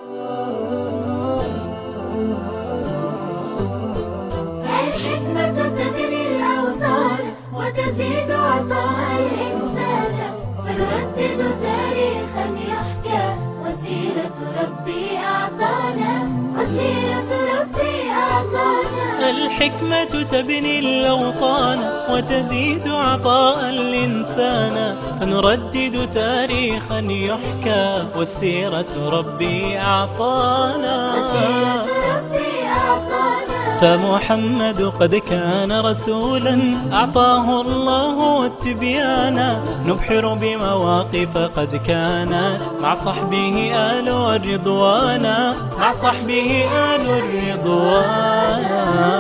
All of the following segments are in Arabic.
الحكمة تبني الأوطان وتزيد عطاء الإنسان، فنردد تاريخا يحكى وسيرة ربي أعطانا، وسيرة ربي أعطانا. الحكمة تبني الأوطان وتزيد عطاء الإنسان، فنردد تاريخا يحكى والسيرة ربي أعطانا. فمحمد قد كان رسولا أعطاه الله التبيان، نبحر بمواقف قد كان مع صحبه آل الرضوان، مع صحبه آل الرضوان.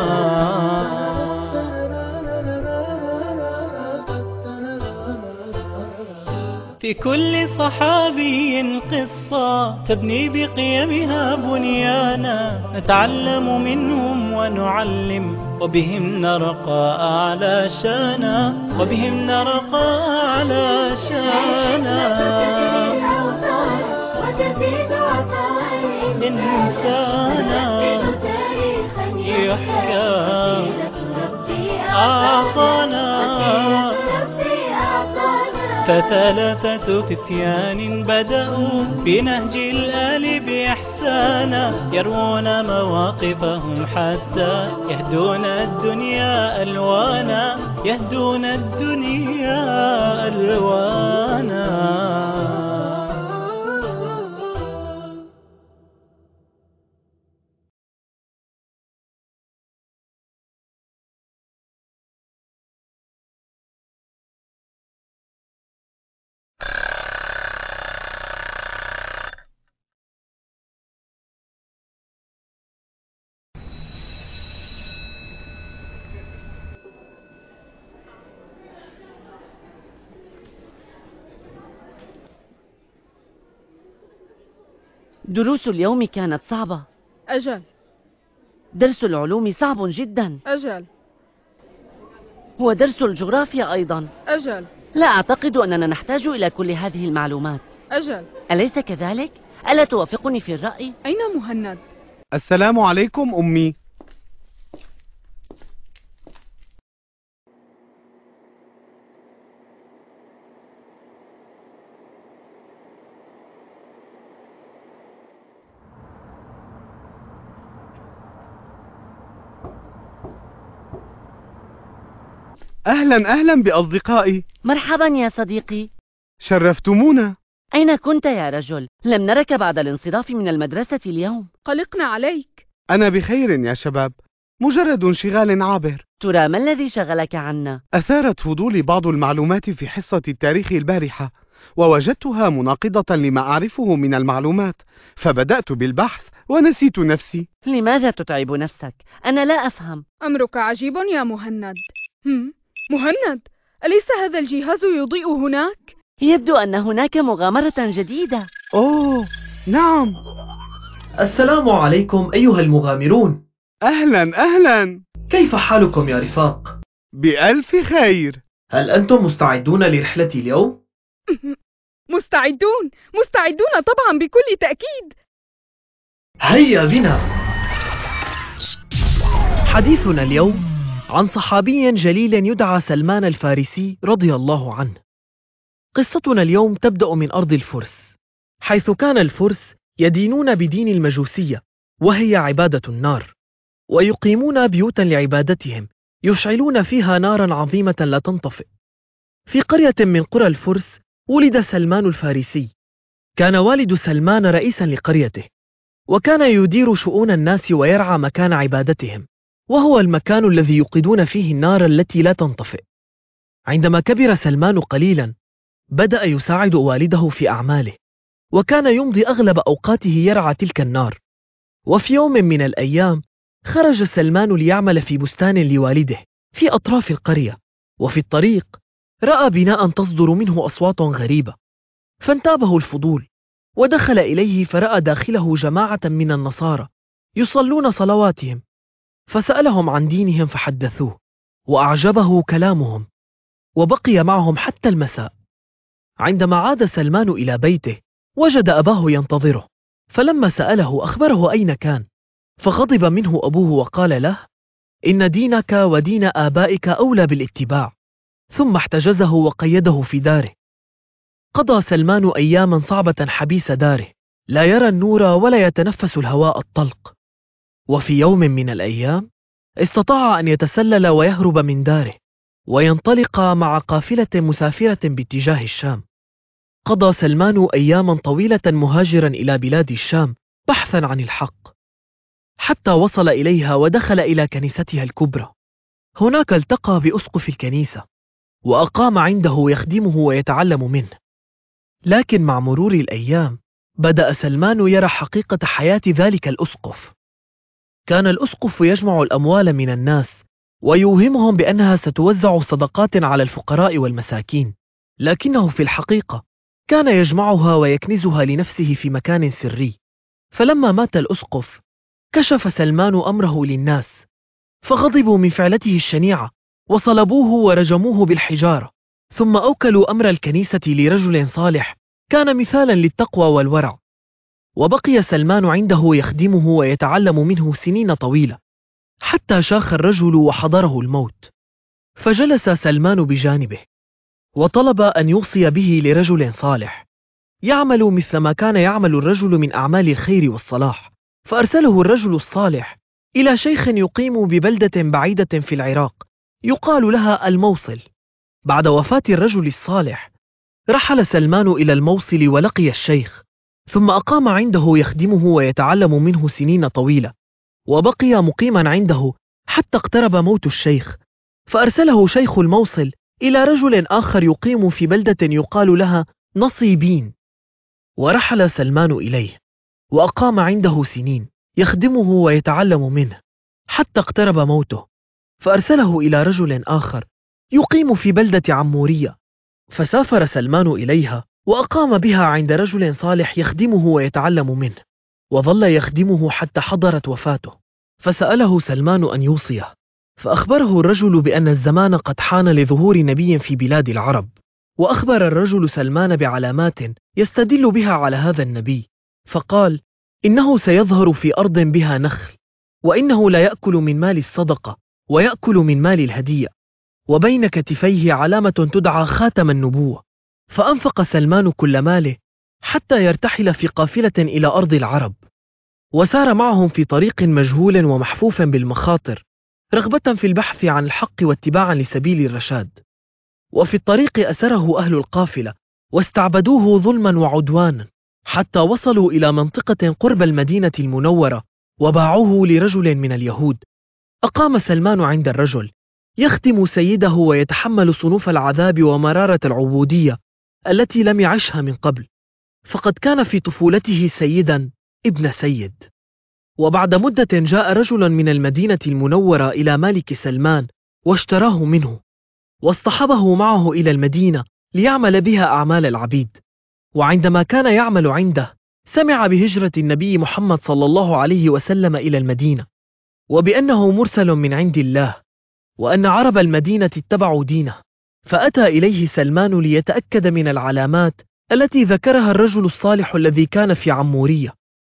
في كل صحابي قصة تبني بقيمها بنيانا، نتعلم منهم ونعلم وبهم نرقى أعلى شانا، وبهم نرقى أعلى شانا. وتزيد عطاء إنسانا يحكى أعطانا. فثلاثة فتيان بدأوا بنهج الآل بإحسانا، يروون مواقفهم حتى يهدون الدنيا ألوانا، يهدون الدنيا ألوانا. دروس اليوم كانت صعبة. أجل. درس العلوم صعب جدا. أجل. هو درس الجغرافيا أيضا. أجل. لا أعتقد أننا نحتاج إلى كل هذه المعلومات. أجل. أليس كذلك؟ ألا توافقني في الرأي؟ أين مهند؟ السلام عليكم أمي. أهلا أهلا بأصدقائي. مرحبا يا صديقي. شرفتمونا. أين كنت يا رجل؟ لم نرك بعد الانصراف من المدرسة اليوم. قلقنا عليك. أنا بخير يا شباب، مجرد انشغال عابر. ترى ما الذي شغلك عنا؟ أثارت فضولي بعض المعلومات في حصة التاريخ البارحة، ووجدتها مناقضة لما أعرفه من المعلومات، فبدأت بالبحث ونسيت نفسي. لماذا تتعب نفسك؟ أنا لا أفهم. أمرك عجيب يا مهند. مهند، أليس هذا الجهاز يضيء هناك؟ يبدو أن هناك مغامرة جديدة. أوه نعم. السلام عليكم أيها المغامرون. أهلا أهلا. كيف حالكم يا رفاق؟ بألف خير. هل أنتم مستعدون لرحلة اليوم؟ مستعدون طبعا بكل تأكيد. هيا بنا. حديثنا اليوم عن صحابي جليل يدعى سلمان الفارسي رضي الله عنه. قصتنا اليوم تبدأ من أرض الفرس، حيث كان الفرس يدينون بدين المجوسية، وهي عبادة النار، ويقيمون بيوتا لعبادتهم يشعلون فيها نارا عظيمة لا تنطفئ. في قرية من قرى الفرس ولد سلمان الفارسي. كان والد سلمان رئيسا لقريته، وكان يدير شؤون الناس ويرعى مكان عبادتهم، وهو المكان الذي يوقدون فيه النار التي لا تنطفئ. عندما كبر سلمان قليلا بدأ يساعد والده في أعماله، وكان يمضي أغلب أوقاته يرعى تلك النار. وفي يوم من الأيام خرج سلمان ليعمل في بستان لوالده في أطراف القرية، وفي الطريق رأى بناء تصدر منه أصوات غريبة، فانتابه الفضول ودخل إليه، فرأى داخله جماعة من النصارى يصلون صلواتهم، فسألهم عن دينهم فحدثوه، وأعجبه كلامهم، وبقي معهم حتى المساء. عندما عاد سلمان إلى بيته وجد أباه ينتظره، فلما سأله أخبره أين كان، فغضب منه أبوه وقال له: إن دينك ودين آبائك أولى بالاتباع. ثم احتجزه وقيده في داره. قضى سلمان أياما صعبة حبيس داره، لا يرى النور ولا يتنفس الهواء الطلق. وفي يوم من الأيام استطاع أن يتسلل ويهرب من داره وينطلق مع قافلة مسافرة باتجاه الشام. قضى سلمان أياما طويلة مهاجرا إلى بلاد الشام بحثا عن الحق، حتى وصل إليها ودخل إلى كنيستها الكبرى. هناك التقى بأسقف الكنيسة وأقام عنده يخدمه ويتعلم منه. لكن مع مرور الأيام بدأ سلمان يرى حقيقة حياة ذلك الأسقف. كان الأسقف يجمع الأموال من الناس ويوهمهم بأنها ستوزع صدقات على الفقراء والمساكين، لكنه في الحقيقة كان يجمعها ويكنزها لنفسه في مكان سري. فلما مات الأسقف كشف سلمان أمره للناس، فغضبوا من فعلته الشنيعة وصلبوه ورجموه بالحجارة، ثم أوكلوا أمر الكنيسة لرجل صالح كان مثالا للتقوى والورع. وبقي سلمان عنده يخدمه ويتعلم منه سنين طويلة، حتى شاخ الرجل وحضره الموت. فجلس سلمان بجانبه وطلب أن يوصي به لرجل صالح يعمل مثل ما كان يعمل الرجل من أعمال الخير والصلاح. فأرسله الرجل الصالح إلى شيخ يقيم ببلدة بعيدة في العراق يقال لها الموصل. بعد وفاة الرجل الصالح رحل سلمان إلى الموصل ولقي الشيخ، ثم أقام عنده يخدمه ويتعلم منه سنين طويلة، وبقي مقيما عنده حتى اقترب موت الشيخ. فأرسله شيخ الموصل إلى رجل آخر يقيم في بلدة يقال لها نصيبين، ورحل سلمان إليه وأقام عنده سنين يخدمه ويتعلم منه حتى اقترب موته. فأرسله إلى رجل آخر يقيم في بلدة عمورية، فسافر سلمان إليها وأقام بها عند رجل صالح يخدمه ويتعلم منه، وظل يخدمه حتى حضرت وفاته. فسأله سلمان أن يوصيه، فأخبره الرجل بأن الزمان قد حان لظهور نبي في بلاد العرب، وأخبر الرجل سلمان بعلامات يستدل بها على هذا النبي، فقال: إنه سيظهر في أرض بها نخل، وإنه لا يأكل من مال الصدقة ويأكل من مال الهدية، وبين كتفيه علامة تدعى خاتم النبوة. فأنفق سلمان كل ماله حتى يرتحل في قافلة إلى أرض العرب، وسار معهم في طريق مجهول ومحفوف بالمخاطر، رغبة في البحث عن الحق واتباعا لسبيل الرشاد. وفي الطريق أسره أهل القافلة واستعبدوه ظلما وعدوانا، حتى وصلوا إلى منطقة قرب المدينة المنورة وباعوه لرجل من اليهود. أقام سلمان عند الرجل يخدم سيده ويتحمل صنوف العذاب ومرارة العبودية التي لم يعشها من قبل، فقد كان في طفولته سيدا ابن سيد. وبعد مدة جاء رجل من المدينة المنورة إلى مالك سلمان واشتراه منه، واصطحبه معه إلى المدينة ليعمل بها أعمال العبيد. وعندما كان يعمل عنده سمع بهجرة النبي محمد صلى الله عليه وسلم إلى المدينة، وبأنه مرسل من عند الله، وأن عرب المدينة اتبعوا دينه. فأتى إليه سلمان ليتأكد من العلامات التي ذكرها الرجل الصالح الذي كان في عمورية.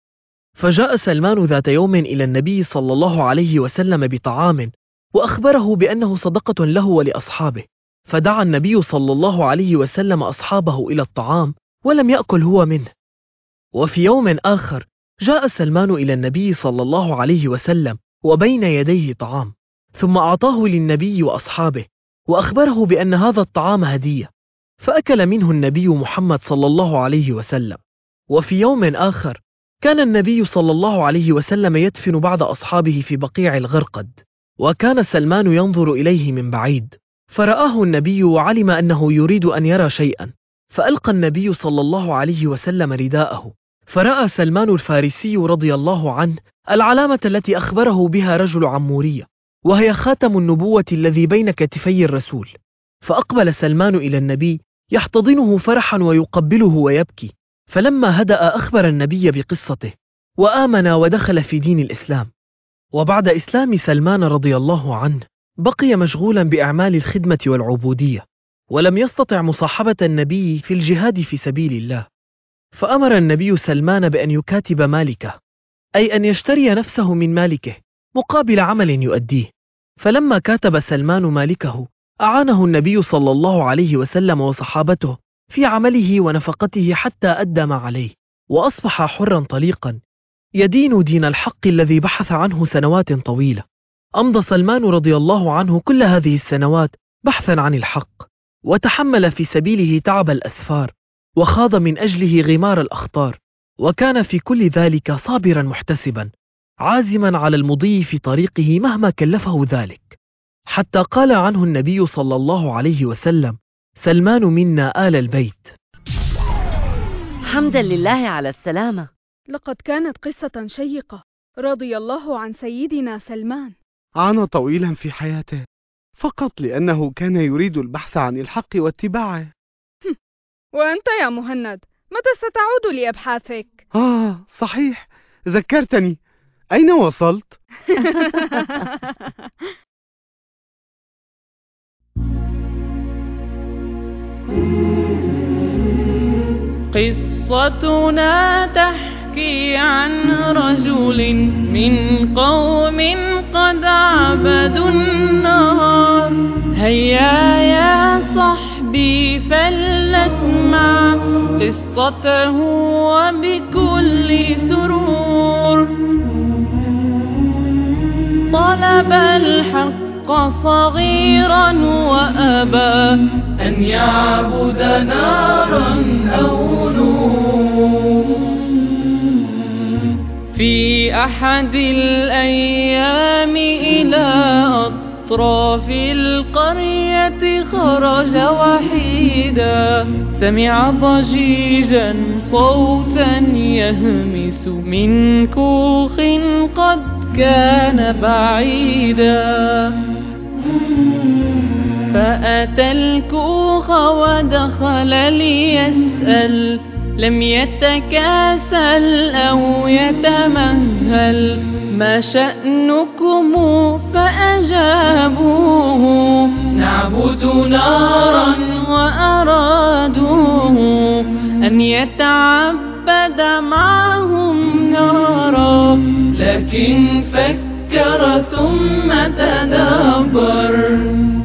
فجاء سلمان ذات يوم إلى النبي صلى الله عليه وسلم بطعام، وأخبره بأنه صدقة له ولأصحابه. فدعا النبي صلى الله عليه وسلم أصحابه إلى الطعام ولم يأكل هو منه. وفي يوم آخر جاء سلمان إلى النبي صلى الله عليه وسلم وبين يديه طعام، ثم أعطاه للنبي وأصحابه وأخبره بأن هذا الطعام هدية، فأكل منه النبي محمد صلى الله عليه وسلم. وفي يوم آخر كان النبي صلى الله عليه وسلم يدفن بعض أصحابه في بقيع الغرقد، وكان سلمان ينظر إليه من بعيد، فرآه النبي وعلم أنه يريد أن يرى شيئا، فألقى النبي صلى الله عليه وسلم رداءه، فرأى سلمان الفارسي رضي الله عنه العلامة التي أخبره بها رجل عمورية، وهي خاتم النبوة الذي بين كتفي الرسول. فأقبل سلمان إلى النبي يحتضنه فرحا ويقبله ويبكي، فلما هدأ أخبر النبي بقصته وآمن ودخل في دين الإسلام. وبعد إسلام سلمان رضي الله عنه بقي مشغولا بأعمال الخدمة والعبودية، ولم يستطع مصاحبة النبي في الجهاد في سبيل الله. فأمر النبي سلمان بأن يكاتب مالكه، أي أن يشتري نفسه من مالكه مقابل عمل يؤديه. فلما كاتب سلمان مالكه أعانه النبي صلى الله عليه وسلم وصحابته في عمله ونفقته حتى أدى ما عليه، وأصبح حرا طليقا يدين دين الحق الذي بحث عنه سنوات طويلة. أمضى سلمان رضي الله عنه كل هذه السنوات بحثا عن الحق، وتحمل في سبيله تعب الأسفار، وخاض من أجله غمار الأخطار، وكان في كل ذلك صابرا محتسبا عازما على المضي في طريقه مهما كلفه ذلك، حتى قال عنه النبي صلى الله عليه وسلم: سلمان منا آل البيت. حمدا لله على السلامة. لقد كانت قصة شيقة، رضي الله عن سيدنا سلمان. عانى طويلا في حياته فقط لأنه كان يريد البحث عن الحق واتباعه. وأنت يا مهند، متى ستعود لأبحاثك؟ صحيح، ذكرتني. أين وصلت؟ قصتنا تحكي عن رجل من قوم قد عبدوا النار. هيا يا صحبي فلنسمع قصته وبكل سرور. طلب الحق صغيرا وأبى أن يعبد نارا أو نور. في أحد الأيام إلى أطراف القرية خرج وحيدا. سمع ضجيجا صوتا يهمس من كوخ قد كان بعيدا. فأتى الكوخ ودخل ليسأل، لم يتكاسل أو يتمهل: ما شأنكم؟ فأجابوه: نعبد نارا. وأرادوه أن يتعبد معهم نارا، لكن فكر ثم تدبر: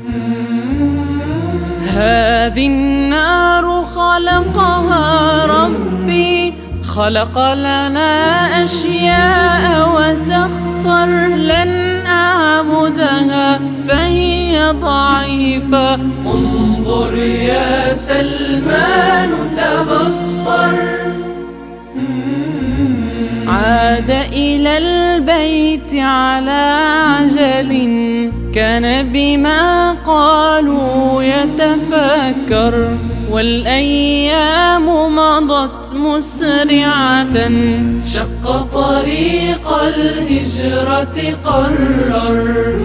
هذه النار خلقها ربي، خلق لنا أشياء وسخر، لن أعبدها فهي ضعيفة. انظر يا سلمان تبصر. عاد إلى البيت على عجل، كان بما قالوا يتفكر. والأيام مضت مسرعة، شق طريق الهجرة قرر.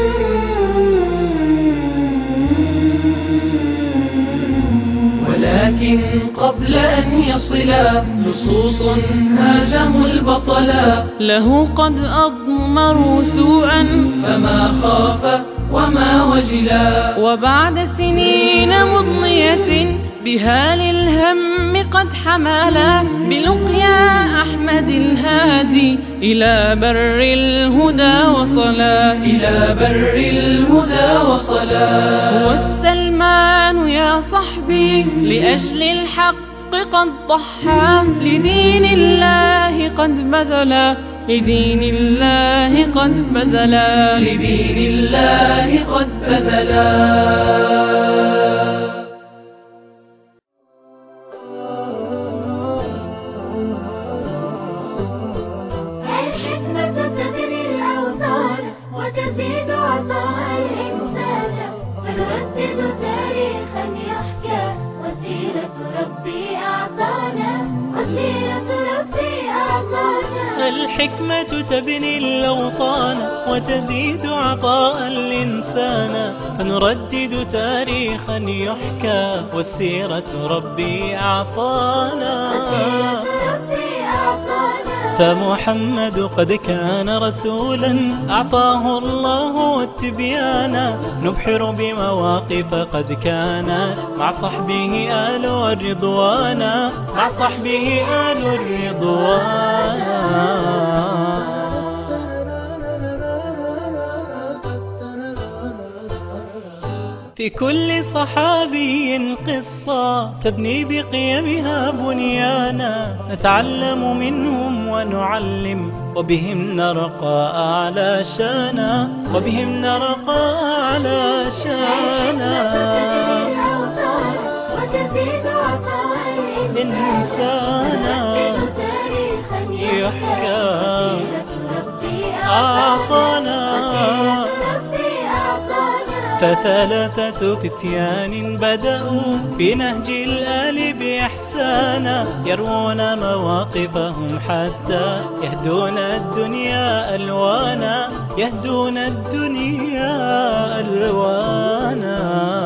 ولكن قبل أن يصلا لصوص هاجموا البطلا، له قد أضمروا سوءا فما خاف وما وجلا. وبعد سنين مضنية بها للهم قد حملا، بلقيا أحمد الهادي إلى بر الهدى وصلا. إلى بر الهدى وصلا. هو السلمان يا صحبي لأجل الحق قد ضحى، لدين الله قد بذلا. لدين الله قد بذلا. لدين الله قد بذلا. الحكمة تبني الأوطان وتزيد عطاء الإنسان، فنردد تاريخا يحكى وسيرة ربي أعطانا. وسيرة ربي أعطانا. الحكمة تبني الأوطان وتزيد عطاء الإنسان، فنردد تاريخا يحكى والسيرة ربي أعطانا. وسيرة ربي أعطانا. فمحمد قد كان رسولا أعطاه الله التبيان، نبحر بمواقف قد كان مع صحبه آل الرضوان، مع صحبه آل الرضوان. في كل صحابي قصة تبني بقيمها بنيانا، نتعلم منهم ونعلم وبهم نرقى أعلى شانا، وبهم نرقى أعلى شانا. وتزيد عطاء إنسانا يحكى أعطانا. فثلاثة فتيان بدأوا بنهج الآل بإحسانا، يروون مواقفهم حتى يهدون الدنيا ألوانا، يهدون الدنيا ألوانا.